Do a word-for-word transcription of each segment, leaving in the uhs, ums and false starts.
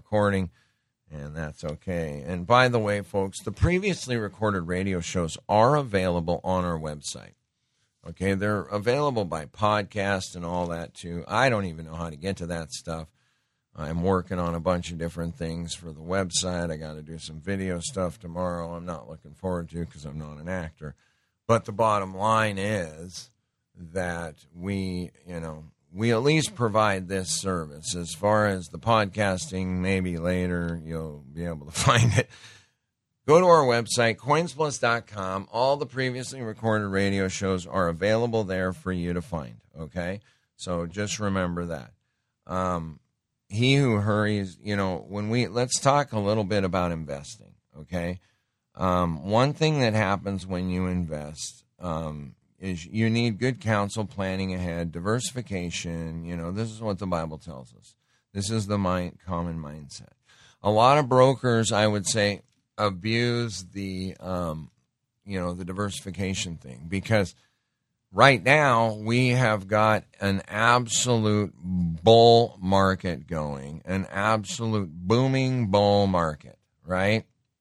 recording, and that's okay. And by the way, folks, the previously recorded radio shows are available on our website. Okay, they're available by podcast and all that, too. I don't even know how to get to that stuff. I'm working on a bunch of different things for the website. I got to do some video stuff tomorrow. I'm not looking forward to because I'm not an actor. But the bottom line is that we, you know, we at least provide this service. As far as the podcasting, maybe later you'll be able to find it. Go to our website, coins plus dot com. All the previously recorded radio shows are available there for you to find, okay? So just remember that. Um, he who hurries, you know, when we, let's talk a little bit about investing, okay? Um, one thing that happens when you invest um, is you need good counsel, planning ahead, diversification. You know, this is what the Bible tells us. This is the mind, common mindset. A lot of brokers, I would say, abuse the, um, you know, the diversification thing because right now we have got an absolute bull market going, an absolute booming bull market, right?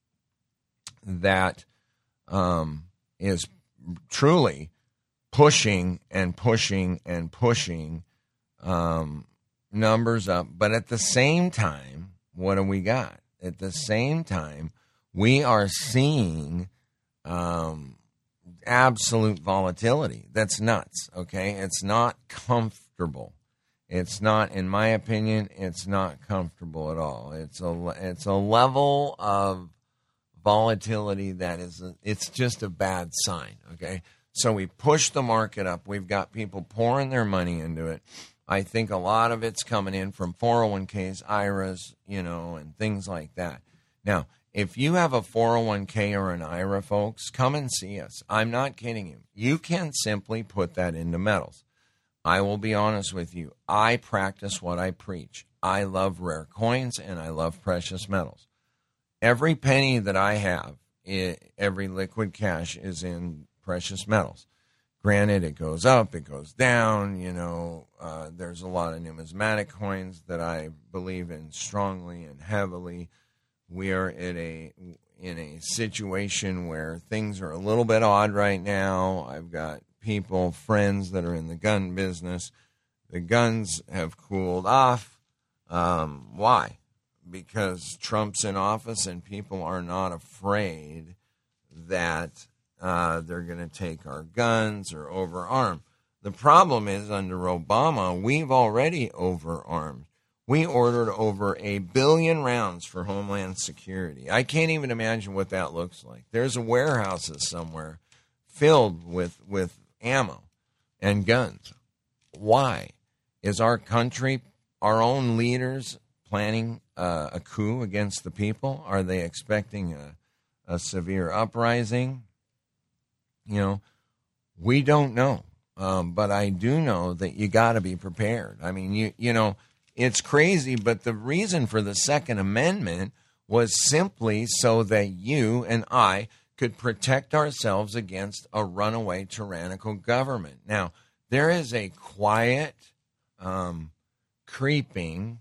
That um, is truly pushing and pushing and pushing um, numbers up. But at the same time, what do we got? At the same time, we are seeing um, absolute volatility. That's nuts, okay? It's not comfortable. It's not, in my opinion, it's not comfortable at all. It's a, it's a level of volatility that is, a, it's just a bad sign, okay? So we push the market up. We've got people pouring their money into it. I think a lot of it's coming in from four oh one k's, I R As, you know, and things like that. Now, if you have a four oh one k or an I R A, folks, come and see us. I'm not kidding you. You can simply put that into metals. I will be honest with you. I practice what I preach. I love rare coins and I love precious metals. Every penny that I have, every liquid cash is in precious metals. Granted, it goes up, it goes down. You know, uh, there's a lot of numismatic coins that I believe in strongly and heavily. We are in a in a situation where things are a little bit odd right now. I've got people, friends that are in the gun business. The guns have cooled off. Um, why? Because Trump's in office and people are not afraid that uh, they're going to take our guns or overarm. The problem is under Obama, we've already overarmed. We ordered over a billion rounds for Homeland Security. I can't even imagine what that looks like. There's a warehouses somewhere filled with, with ammo and guns. Why? Is our country, our own leaders, planning uh, a coup against the people? Are they expecting a, a severe uprising? You know, we don't know. Um, but I do know that you got to be prepared. I mean, you you know, it's crazy, but the reason for the Second Amendment was simply so that you and I could protect ourselves against a runaway tyrannical government. Now, there is a quiet um, creeping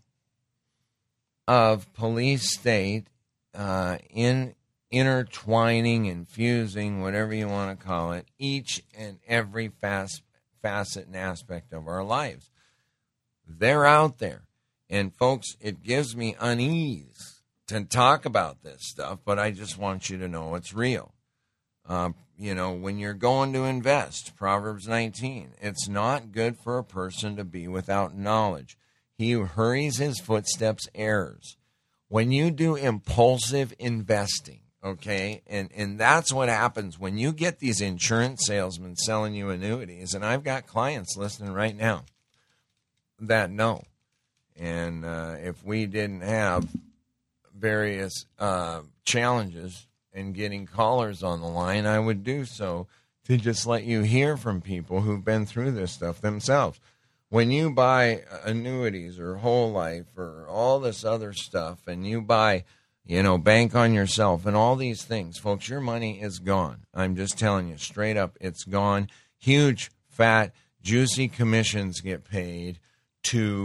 of police state uh, in intertwining, infusing, whatever you want to call it, each and every fast, facet and aspect of our lives. They're out there. And, folks, it gives me unease to talk about this stuff, but I just want you to know it's real. Uh, you know, when you're going to invest, Proverbs nineteen, it's not good for a person to be without knowledge. He who hurries his footsteps errs. When you do impulsive investing, okay, and, and that's what happens when you get these insurance salesmen selling you annuities, and I've got clients listening right now that know. And uh, if we didn't have various uh, challenges in getting callers on the line, I would do so to just let you hear from people who've been through this stuff themselves. When you buy annuities or whole life or all this other stuff, and you buy, you know, bank on yourself and all these things, folks, your money is gone. I'm just telling you straight up, it's gone. Huge, fat, juicy commissions get paid to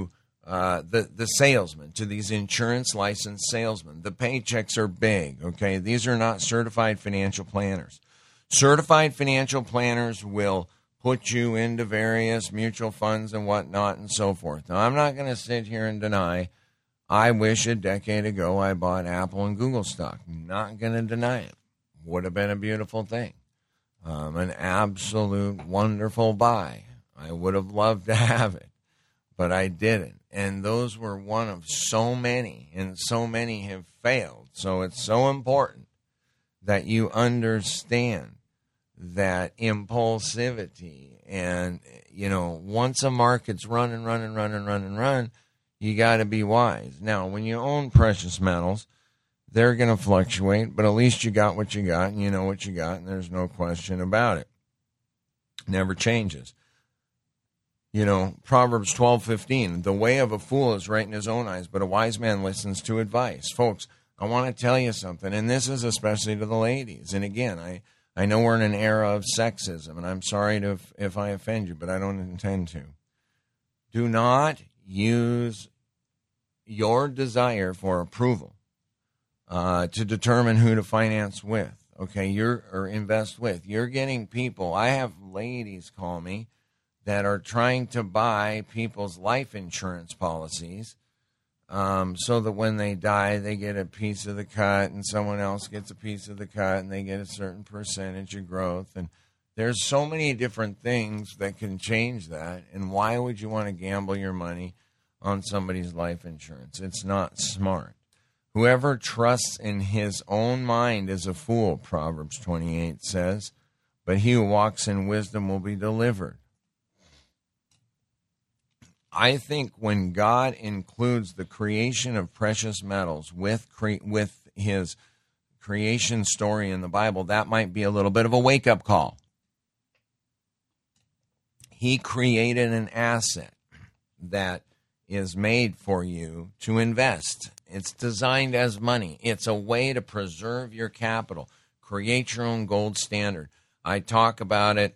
uh, the, the salesmen, to these insurance licensed salesmen. The paychecks are big, okay? These are not certified financial planners. Certified financial planners will put you into various mutual funds and whatnot and so forth. Now, I'm not going to sit here and deny I wish a decade ago I bought Apple and Google stock. Not going to deny it. Would have been a beautiful thing. Um, an absolute wonderful buy. I would have loved to have it, but I didn't. And those were one of so many, and so many have failed. So it's so important that you understand that impulsivity and, you know, once a market's running, running, running, running, run, you got to be wise. Now, when you own precious metals, they're going to fluctuate, but at least you got what you got, and you know what you got, and there's no question about it. Never changes. You know, Proverbs twelve fifteen, the way of a fool is right in his own eyes, but a wise man listens to advice. Folks, I want to tell you something, and this is especially to the ladies. And again, I, I know we're in an era of sexism, and I'm sorry to if, if I offend you, but I don't intend to. Do not use your desire for approval uh, to determine who to finance with, okay, you're or invest with. You're getting people. I have ladies call me that are trying to buy people's life insurance policies um, so that when they die, they get a piece of the cut and someone else gets a piece of the cut and they get a certain percentage of growth. And there's so many different things that can change that. And why would you want to gamble your money on somebody's life insurance? It's not smart. Whoever trusts in his own mind is a fool, Proverbs twenty-eight says, but he who walks in wisdom will be delivered. I think when God includes the creation of precious metals with cre- with his creation story in the Bible, that might be a little bit of a wake-up call. He created an asset that is made for you to invest. It's designed as money. It's a way to preserve your capital, create your own gold standard. I talk about it.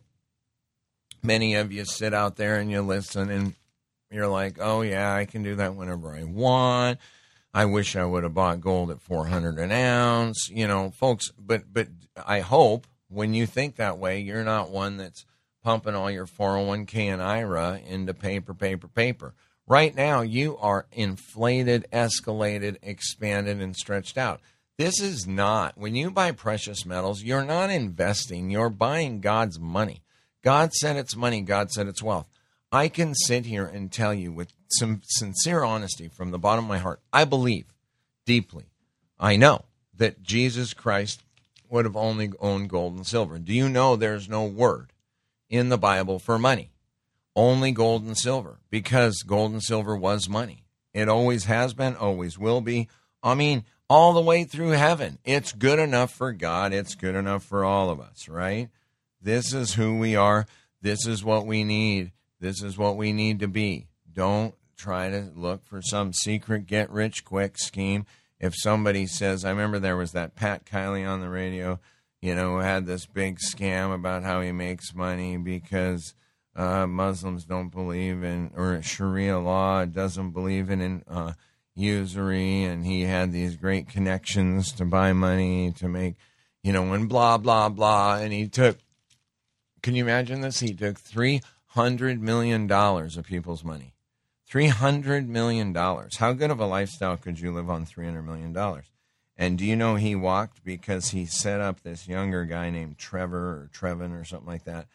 Many of you sit out there and you listen and you're like, oh, yeah, I can do that whenever I want. I wish I would have bought gold at four hundred an ounce. You know, folks, but but I hope when you think that way, you're not one that's pumping all your four oh one k and I R A into paper, paper, paper. Right now, you are inflated, escalated, expanded, and stretched out. This is not, when you buy precious metals, you're not investing. You're buying God's money. God said it's money. God said it's wealth. I can sit here and tell you with some sincere honesty from the bottom of my heart, I believe deeply, I know that Jesus Christ would have only owned gold and silver. Do you know there's no word in the Bible for money? Only gold and silver, because gold and silver was money. It always has been, always will be. I mean, all the way through heaven. It's good enough for God. It's good enough for all of us, right? This is who we are. This is what we need. This is what we need to be. Don't try to look for some secret get-rich-quick scheme. If somebody says, I remember there was that Pat Kiley on the radio, you know, who had this big scam about how he makes money because uh, Muslims don't believe in, or Sharia law doesn't believe in, in uh, usury, and he had these great connections to buy money, to make, you know, and blah, blah, blah. And he took, can you imagine this? He took three hundred million dollars of people's money. three hundred million dollars. How good of a lifestyle could you live on three hundred million dollars? And do you know he walked because he set up this younger guy named Trevor or Trevin or something like that.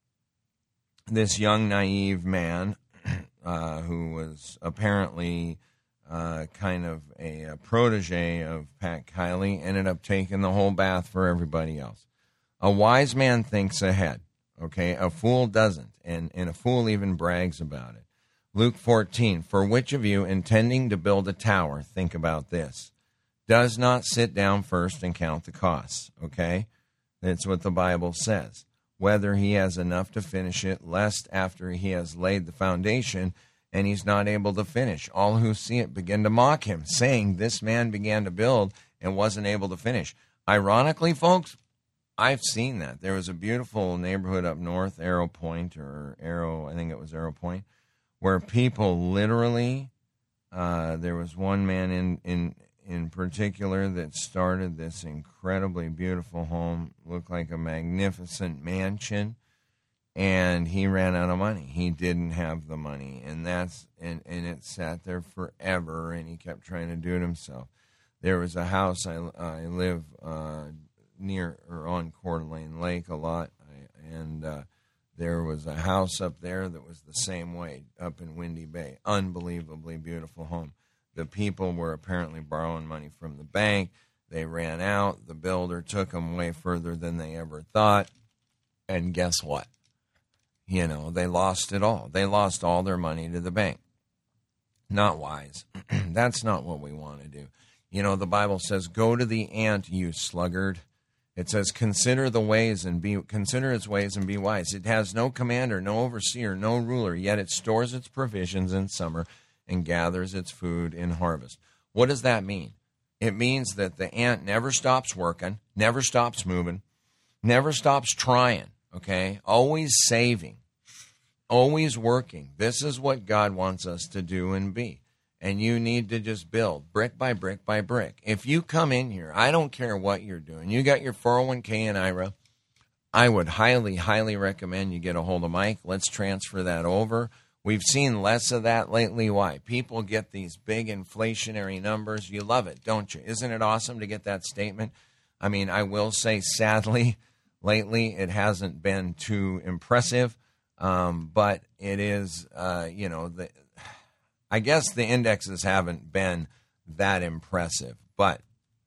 This young, naive man uh, who was apparently uh, kind of a, a protege of Pat Kiley ended up taking the whole bath for everybody else. A wise man thinks ahead, okay? A fool doesn't, and, and a fool even brags about it. Luke fourteen, for which of you intending to build a tower, think about this, does not sit down first and count the costs, okay? That's what the Bible says. Whether he has enough to finish it, lest after he has laid the foundation and he's not able to finish, all who see it begin to mock him, saying, this man began to build and wasn't able to finish. Ironically, folks, I've seen that. There was a beautiful neighborhood up north, Arrow Point, or Arrow, I think it was Arrow Point, where people literally Uh, there was one man in, in in particular that started this incredibly beautiful home, looked like a magnificent mansion, and he ran out of money. He didn't have the money, and that's and, and it sat there forever, and he kept trying to do it himself. There was a house, I, I live uh, near or on Coeur d'Alene Lake a lot, I, and uh, there was a house up there that was the same way up in Windy Bay. Unbelievably beautiful home. The people were apparently borrowing money from the bank. They ran out. The builder took them way further than they ever thought. And guess what? You know, they lost it all. They lost all their money to the bank. Not wise. That's not what we want to do. You know, the Bible says, go to the ant, you sluggard. It says, consider the ways and be consider its ways and be wise. It has no commander, no overseer, no ruler, yet it stores its provisions in summer and gathers its food in harvest. What does that mean? It means that the ant never stops working, never stops moving, never stops trying, okay? Always saving, always working. This is what God wants us to do and be. And you need to just build brick by brick by brick. If you come in here, I don't care what you're doing. You got your four oh one k and I R A. I would highly, highly recommend you get a hold of Mike. Let's transfer that over. We've seen less of that lately. Why? People get these big inflationary numbers. You love it, don't you? Isn't it awesome to get that statement? I mean, I will say, sadly, lately it hasn't been too impressive, um, but it is, uh, you know, the, I guess the indexes haven't been that impressive. But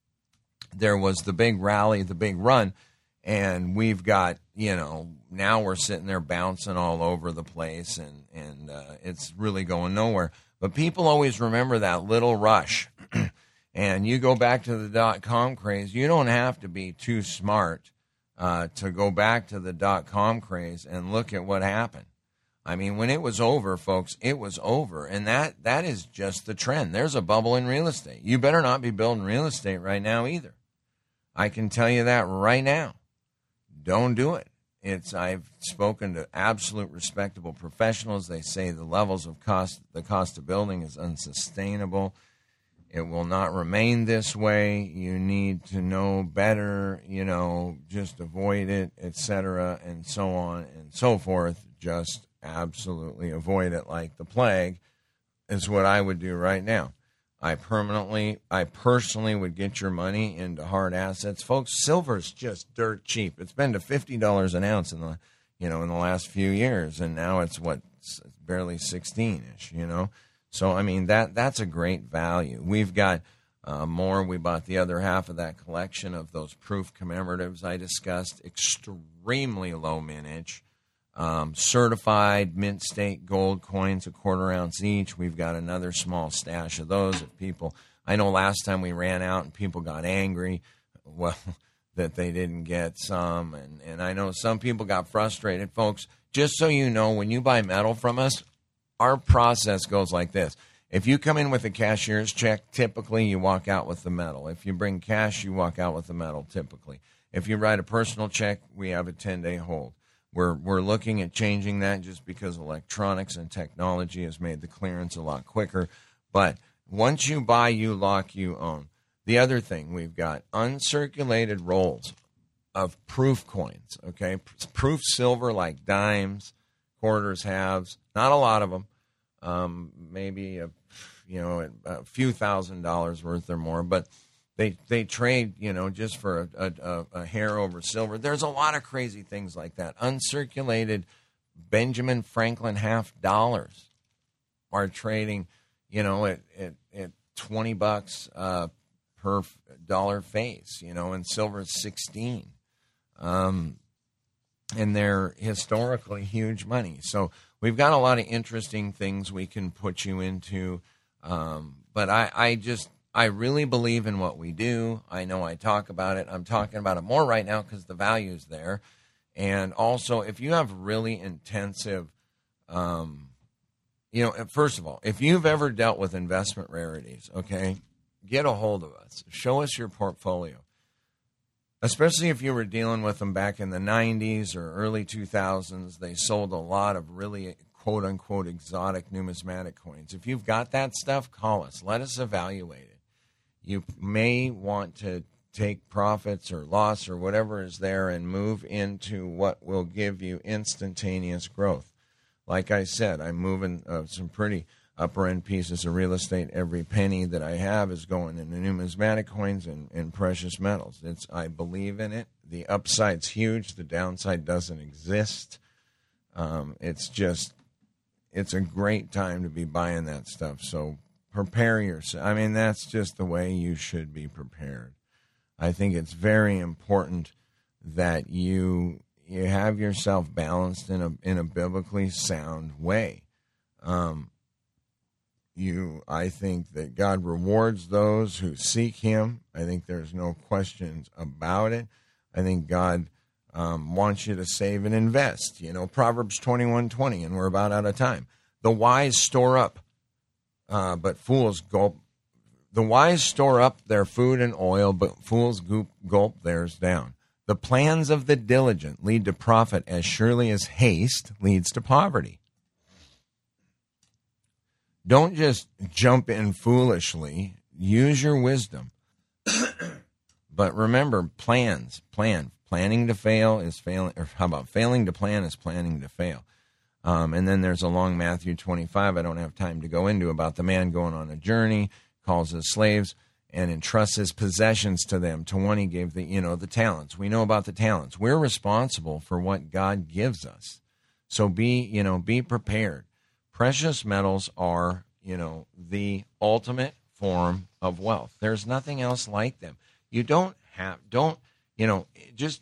there was the big rally, the big run, and we've got, you know, now we're sitting there bouncing all over the place, and, and uh, it's really going nowhere. But people always remember that little rush. And you go back to the dot-com craze, you don't have to be too smart uh, to go back to the dot-com craze and look at what happened. I mean, when it was over, folks, it was over. And that that is just the trend. There's a bubble in real estate. You better not be building real estate right now either. I can tell you that right now. Don't do it. It's I've spoken to absolute respectable professionals. They say the levels of cost, the cost of building is unsustainable. It will not remain this way. You need to know better, you know, just avoid it, et cetera, and so on and so forth. Just absolutely avoid it like the plague is what I would do right now. I permanently, I personally would get your money into hard assets. Folks, silver's just dirt cheap. It's been to fifty dollars an ounce in the, you know, in the last few years, and now it's what, barely sixteen-ish, you know. So, I mean, that that's a great value. We've got uh, more. We bought the other half of that collection of those proof commemoratives I discussed, extremely low mintage. Um, certified mint state gold coins, a quarter ounce each. We've got another small stash of those. If people, I know last time we ran out and people got angry, well, that they didn't get some, and and I know some people got frustrated. Folks, just so you know, when you buy metal from us, our process goes like this. If you come in with a cashier's check, typically you walk out with the metal. If you bring cash, you walk out with the metal, typically. If you write a personal check, we have a ten-day hold. We're we're looking at changing that just because electronics and technology has made the clearance a lot quicker. But once you buy, you lock, you own. The other thing, we've got uncirculated rolls of proof coins, okay? Proof silver like dimes, quarters, halves, not a lot of them, um, maybe a, you know, a few thousand dollars worth or more, but They they trade, you know, just for a, a, a hair over silver. There's a lot of crazy things like that. Uncirculated Benjamin Franklin half dollars are trading, you know, at, at, at twenty bucks uh, per dollar face, you know, and silver is sixteen. Um, and they're historically huge money. So we've got a lot of interesting things we can put you into. Um, but I, I just... I really believe in what we do. I know I talk about it. I'm talking about it more right now because the value is there. And also, if you have really intensive, um, you know, first of all, if you've ever dealt with investment rarities, okay, get a hold of us. Show us your portfolio, especially if you were dealing with them back in the nineties or early two thousands. They sold a lot of really quote-unquote exotic numismatic coins. If you've got that stuff, call us. Let us evaluate it. You may want to take profits or loss or whatever is there and move into what will give you instantaneous growth. Like I said, I'm moving uh, some pretty upper-end pieces of real estate. Every penny that I have is going into numismatic coins and, and precious metals. It's I believe in it. The upside's huge. The downside doesn't exist. Um, it's just, it's a great time to be buying that stuff. So prepare yourself. I mean, that's just the way you should be prepared. I think it's very important that you you have yourself balanced in a in a biblically sound way. Um, you, I think that God rewards those who seek Him. I think there's no questions about it. I think God um, wants you to save and invest. You know, Proverbs twenty-one twenty, and we're about out of time. The wise store up, uh, but fools gulp. The wise store up their food and oil, but fools gulp, gulp theirs down. The plans of the diligent lead to profit as surely as haste leads to poverty. Don't just jump in foolishly. Use your wisdom. But remember, plans, plan. Planning to fail is failing, or how about failing to plan is planning to fail. Um, and then there's a long Matthew twenty-five I don't have time to go into about the man going on a journey, calls his slaves, and entrusts his possessions to them. To one he gave the, you know, the talents. We know about the talents. We're responsible for what God gives us. So be, you know, be prepared. Precious metals are, you know, the ultimate form of wealth. There's nothing else like them. You don't have, don't, you know, just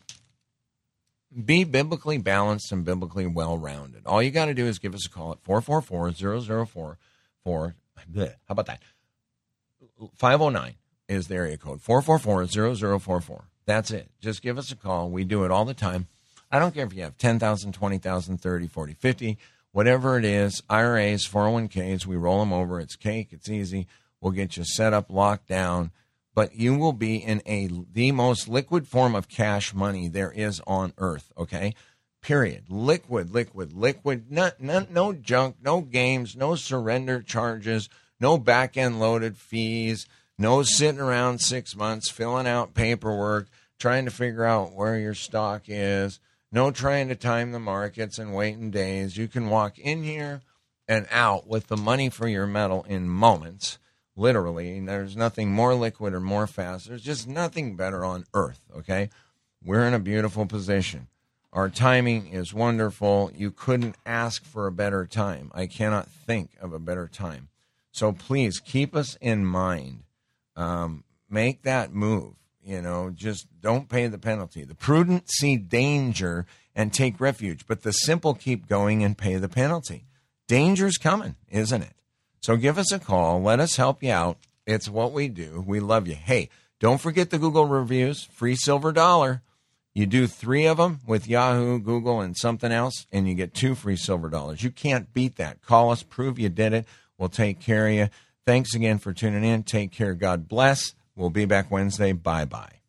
be biblically balanced and biblically well-rounded. All you got to do is give us a call at four four four, zero zero four four. How about that? five oh nine is the area code. four four four, zero zero four four. That's it. Just give us a call. We do it all the time. I don't care if you have ten thousand, twenty thousand, thirty, forty, fifty, whatever it is, I R As, four oh one Ks, we roll them over. It's cake. It's easy. We'll get you set up, locked down. But you will be in a the most liquid form of cash money there is on earth, okay? Period. Liquid, liquid, liquid. No, no, no junk, no games, no surrender charges, no back-end loaded fees, no sitting around six months filling out paperwork, trying to figure out where your stock is, no trying to time the markets and waiting days. You can walk in here and out with the money for your metal in moments, literally. There's nothing more liquid or more fast. There's just nothing better on earth, okay? We're in a beautiful position. Our timing is wonderful. You couldn't ask for a better time. I cannot think of a better time. So please keep us in mind. Um, make that move. You know, just don't pay the penalty. The prudent see danger and take refuge, but the simple keep going and pay the penalty. Danger's coming, isn't it? So give us a call. Let us help you out. It's what we do. We love you. Hey, don't forget the Google reviews. Free silver dollar. You do three of them with Yahoo, Google, and something else, and you get two free silver dollars. You can't beat that. Call us. Prove you did it. We'll take care of you. Thanks again for tuning in. Take care. God bless. We'll be back Wednesday. Bye-bye.